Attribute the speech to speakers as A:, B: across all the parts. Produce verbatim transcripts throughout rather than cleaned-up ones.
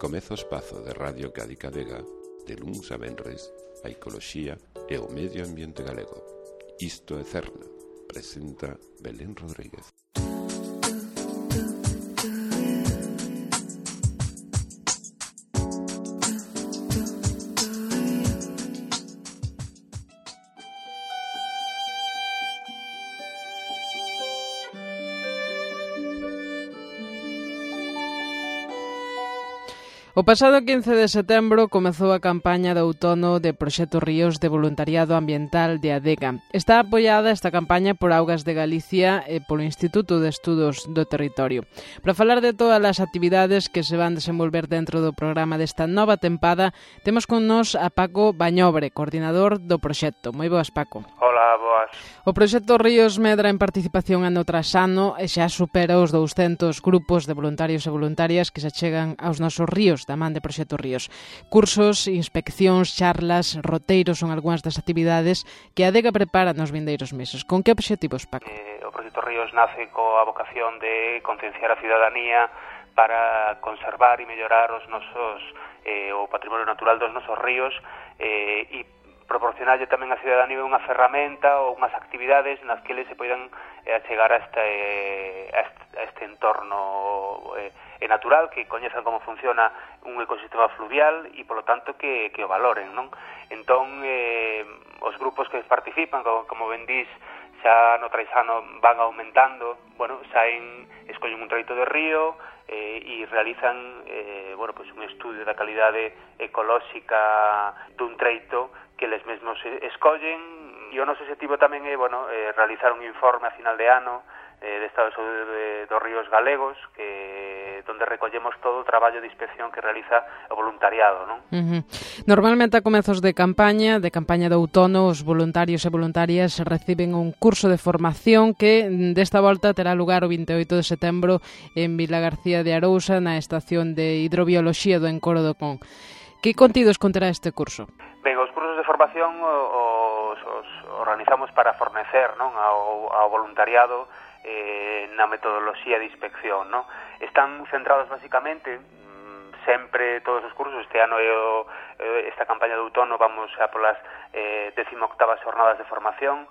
A: Comeza o espazo de Radio Cádiz Vega, de luns a venres, a ecoloxía e o medio ambiente galego. Isto é Cerna, presenta Belén Rodríguez.
B: O pasado quince de setembro comezou a campaña de outono de Proxecto Ríos de Voluntariado Ambiental de Adega. Está apoiada esta campaña por Augas de Galicia e polo Instituto de Estudos do Territorio. Para falar de todas as actividades que se van desenvolver dentro do programa desta nova tempada, temos con nós a Paco Bañobre, coordinador do proxecto. Moi boas, Paco.
C: Hola, boas.
B: O Proxecto Ríos medra en participación ano tras ano e xa supera os douscentos grupos de voluntarios e voluntarias que se chegan aos nosos ríos da man de Proxecto Ríos. Cursos, inspeccións, charlas, roteiros son algunhas das actividades que a Adega prepara nos vindeiros meses. Con que obxectivos, Paco?
C: Eh, o Proxecto Ríos nace coa vocación de concienciar a ciudadanía para conservar e mellorar os nosos eh, o patrimonio natural dos nosos ríos eh, e proporcionarlle tamén a ciudadanía unha ferramenta ou unhas actividades nas que eles se poidan eh, achegar a este, a este, a este entorno eh, natural, que coñezan como funciona un ecosistema fluvial e, polo tanto, que, que o valoren, non? Entón, eh, os grupos que participan, como, como ben dís, xa no traisano van aumentando, bueno, saen, escollen un treito de río eh, e realizan eh, bueno, pues un estudio da calidade ecolóxica dun treito que eles mesmos escollen, e o noso objetivo tamén é, bueno, eh, realizar un informe a final de ano eh, de estado de saúde de, dos ríos galegos, que donde recollemos todo o traballo de inspección que realiza o voluntariado, non?
B: Uh-huh. Normalmente a comezos de campaña, de campaña de outono, os voluntarios e voluntarias reciben un curso de formación que desta volta terá lugar o vinte e oito de setembro en Vilagarcía de Arousa, na estación de hidrobioloxía do Encoro do Con. Que contidos conterá este curso?
C: Ben, os cursos de formación os, os organizamos para fornecer, non, ao, ao voluntariado eh, na metodoloxía de inspección, non? Están centrados basicamente sempre todos os cursos. Este ano é o, esta campaña de outono vamos a polas eh, décimo octavas jornadas de formación,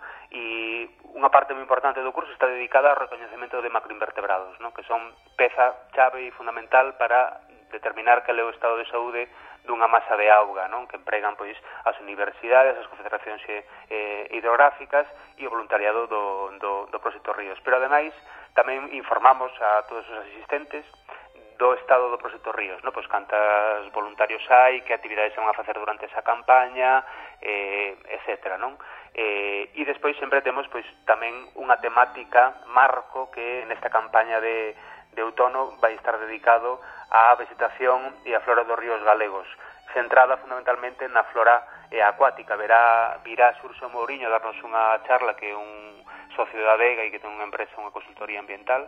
C: e unha parte moi importante do curso está dedicada ao recoñecemento de macroinvertebrados, non? Que son peza chave e fundamental para determinar cal é o estado de saúde dunha masa de auga, non? Que empregan pois as universidades, as confederacións eh, hidrográficas e o voluntariado do, do, do Proxecto Ríos. Pero ademais tamén informamos a todos os asistentes do estado do Proxecto Ríos, non? Pois cantas voluntarios hai, que actividades se van a facer durante esa campaña, eh, etcétera, non? Eh, e despois sempre temos pois tamén unha temática marco que nesta campaña de de outono vai estar dedicado á vegetación e á flora dos ríos galegos, centrada fundamentalmente na flora e acuática. Verá, virá Xurxo Mouriño darnos unha charla, que é un socio da Adega e que ten unha empresa, unha consultoría ambiental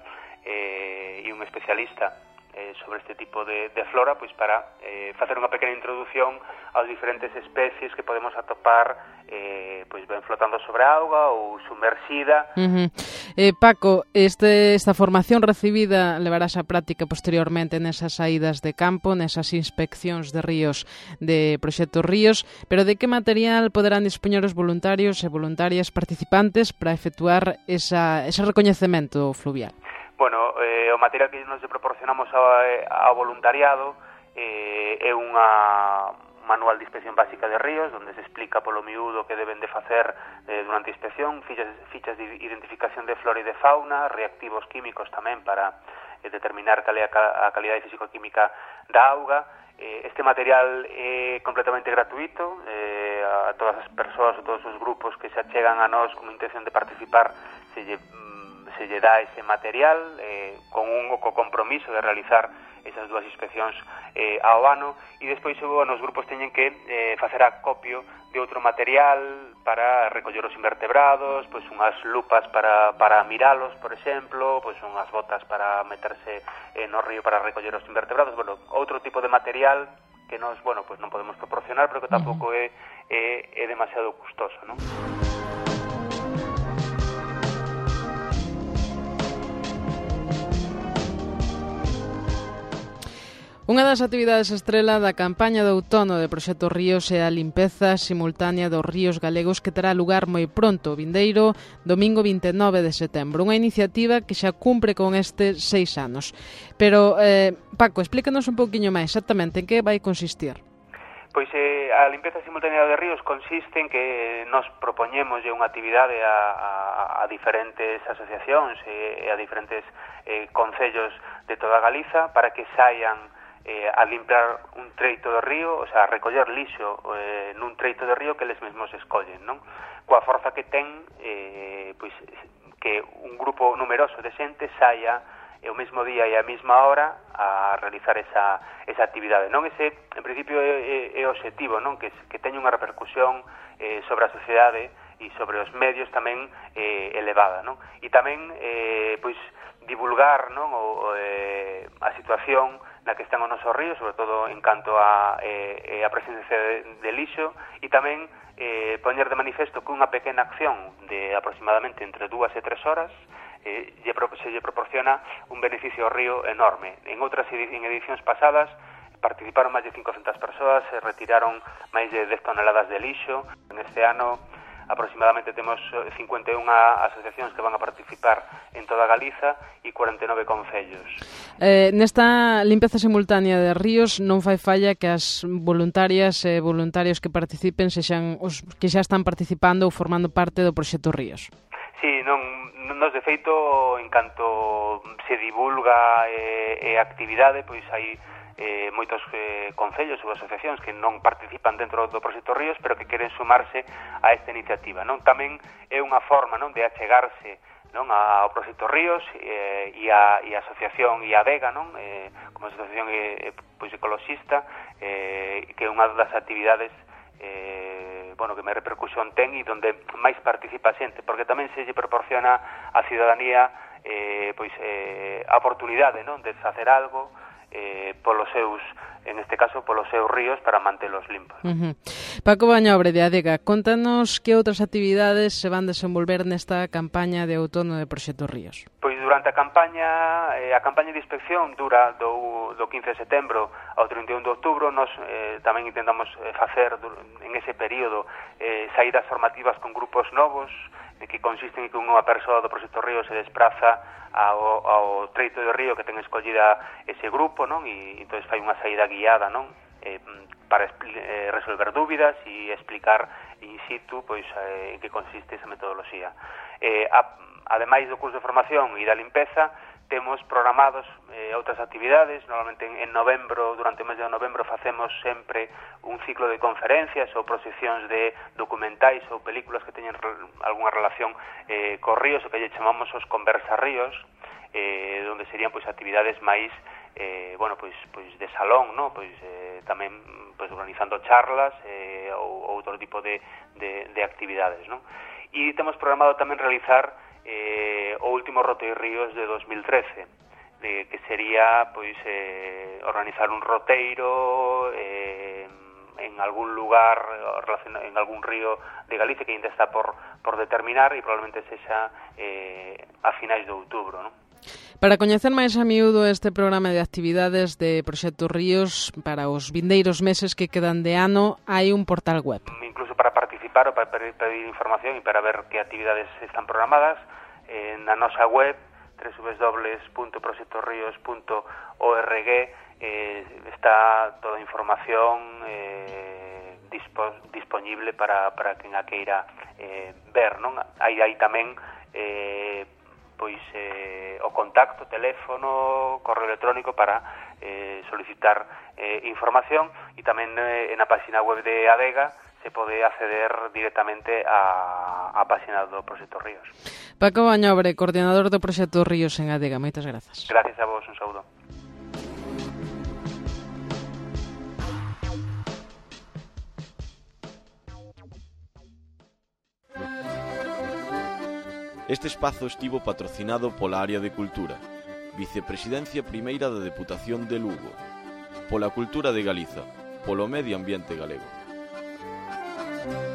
C: eh, e un especialista eh, sobre este tipo de, de flora, pois para eh, facer unha pequena introducción aos diferentes especies que podemos atopar eh, pois ben flotando sobre a auga ou sumersida.
B: Uh-huh. Eh, Paco, este, esta formación recibida levarás á práctica posteriormente nesas saídas de campo, nesas inspeccións de ríos de Proxecto Ríos, pero de que material poderán dispoñer os voluntarios e voluntarias participantes para efectuar esa, ese recoñecemento fluvial?
C: Bueno, eh, o material que nos proporcionamos ao, ao voluntariado eh, é unha manual de inspección básica de ríos, onde se explica polo miúdo que deben de facer eh, durante a inspección, fichas, fichas de identificación de flora e de fauna, reactivos químicos tamén para eh, determinar cal é a, a calidade físico-química da auga. Eh, este material é completamente gratuito, eh, a todas as persoas, a todos os grupos que se achegan a nós con intención de participar, se lle, se lle dá ese material eh, con un co compromiso de realizar esas dúas inspeccións eh, ao ano, e despois bueno, os grupos teñen que eh, facer acopio de outro material para recoller os invertebrados, pois unhas lupas para, para miralos, por exemplo, pois unhas botas para meterse eh, no río para recoller os invertebrados, bueno, outro tipo de material que nos, bueno, pois non podemos proporcionar, pero que tampouco é, é, é demasiado custoso, non?
B: Unha das actividades estrela da campaña de outono de Proxecto Ríos é a limpeza simultánea dos ríos galegos que terá lugar moi pronto, o vindeiro domingo vinte e nove de setembro. Unha iniciativa que xa cumpre con estes seis anos. Pero, eh, Paco, explícanos un pouquiño máis exactamente en que vai consistir.
C: Pois eh, a limpeza simultánea de ríos consiste en que nos propoñemos unha actividade a, a, a diferentes asociacións e a diferentes eh, concellos de toda Galiza para que saian eh, a limpiar un treito do río, o sea, a recoller lixo eh, nun treito do río que eles mesmos escollen, non? Coa forza que ten, eh, pois, que un grupo numeroso de xente saia e o mesmo día e a mesma hora a realizar esa, esa actividade, non? Ese, en principio, é, é o obxectivo, non? Que, que teña unha repercusión eh, sobre a sociedade e sobre os medios tamén eh, elevada, non? E tamén, eh, pois, divulgar, non? O, o, eh, a situación na que están os nosos ríos, sobre todo en canto a, eh, a presencia de, de lixo, e tamén eh, poñer de manifesto que unha pequena acción de aproximadamente entre dúas e tres horas eh, se lle proporciona un beneficio ao río enorme. En outras en edicións pasadas participaron máis de cincocentas persoas, se retiraron máis de dez toneladas de lixo. En este ano aproximadamente temos cincuenta e unha asociacións que van a participar en toda Galiza e cuarenta e nove concellos.
B: Eh, nesta limpeza simultánea de ríos non fai falla que as voluntarias e voluntarios que participen sexan os que xa están participando ou formando parte do Proxecto Ríos.
C: Sí, non, nos de feito, en canto se divulga e, e actividade, pois hai eh, moitos eh, concellos ou asociacións que non participan dentro do Proxecto Ríos, pero que queren sumarse a esta iniciativa, non? Tamén é unha forma, non, de achegarse, non, ao Proxecto Ríos eh, e a e a asociación e a Adega, non? Eh, como asociación eh, pois ecoloxista, eh, que é unha das actividades eh, bueno, que máis repercusión ten e donde máis participa a xente, porque tamén se lle proporciona á ciudadanía eh, pois eh, a oportunidade, non, de facer algo eh, polos seus, en este caso, polos seus ríos para mantelos limpos.
B: Uh-huh. Paco Bañobre, de Adega, contanos que outras actividades se van desenvolver nesta campaña de outono de Proxecto Ríos.
C: Pois durante a campaña, eh, a campaña de inspección dura do, do quince de setembro ao trinta e un de outubro. Nos eh, tamén intentamos eh, facer en ese período eh, saídas formativas con grupos novos, eh, que consisten en que unha persoa do Proxecto Ríos se despraza ao, ao treito do río que ten escollida ese grupo, non? E entón fai unha saída guiada, non? Eh, para eh, resolver dúbidas e explicar in situ pois eh, en que consiste esa metodoloxía. Eh, a, ademais do curso de formación e da limpeza, temos programados eh, outras actividades. Normalmente en, en novembro, durante o mes de novembro, facemos sempre un ciclo de conferencias ou proxeccións de documentais ou películas que teñen re, algunha relación eh, co ríos, o que lle chamamos os conversarríos, eh, onde serían pois actividades máis eh, bueno, pois, pois de salón, no? Pois eh, tamén pois organizando charlas eh, ou, ou outro tipo de, de, de actividades, non? E temos programado tamén realizar eh, o último Roteiro Ríos de dos mil trece, de, que sería pois eh, organizar un roteiro eh, en algún lugar, en algún río de Galicia que ainda está por, por determinar e probablemente sexa eh, a finais de outubro, non?
B: Para coñecer máis a miúdo este programa de actividades de Proxecto Ríos para os vindeiros meses que quedan de ano, hai un portal web.
C: Incluso para participar ou para pedir, pedir información e para ver que actividades están programadas, eh, na nosa web doble u doble u doble u punto proxecto ríos punto org eh, está toda a información eh, dispo, disponible para, para quen a queira eh, ver, non? Hai aí tamén eh, pois eh, o contacto, teléfono, correo electrónico para eh, solicitar eh, información, e tamén eh, na página web de Adega se pode acceder directamente a, a página do Proxecto Ríos.
B: Paco Bañobre, coordinador do Proxecto Ríos en Adega, moitas grazas.
C: Gracias a vos, un saúdo.
D: Este espazo estivo patrocinado pola Área de Cultura, Vicepresidencia Primeira da Deputación de Lugo, pola Cultura de Galiza, polo Medio Ambiente Galego.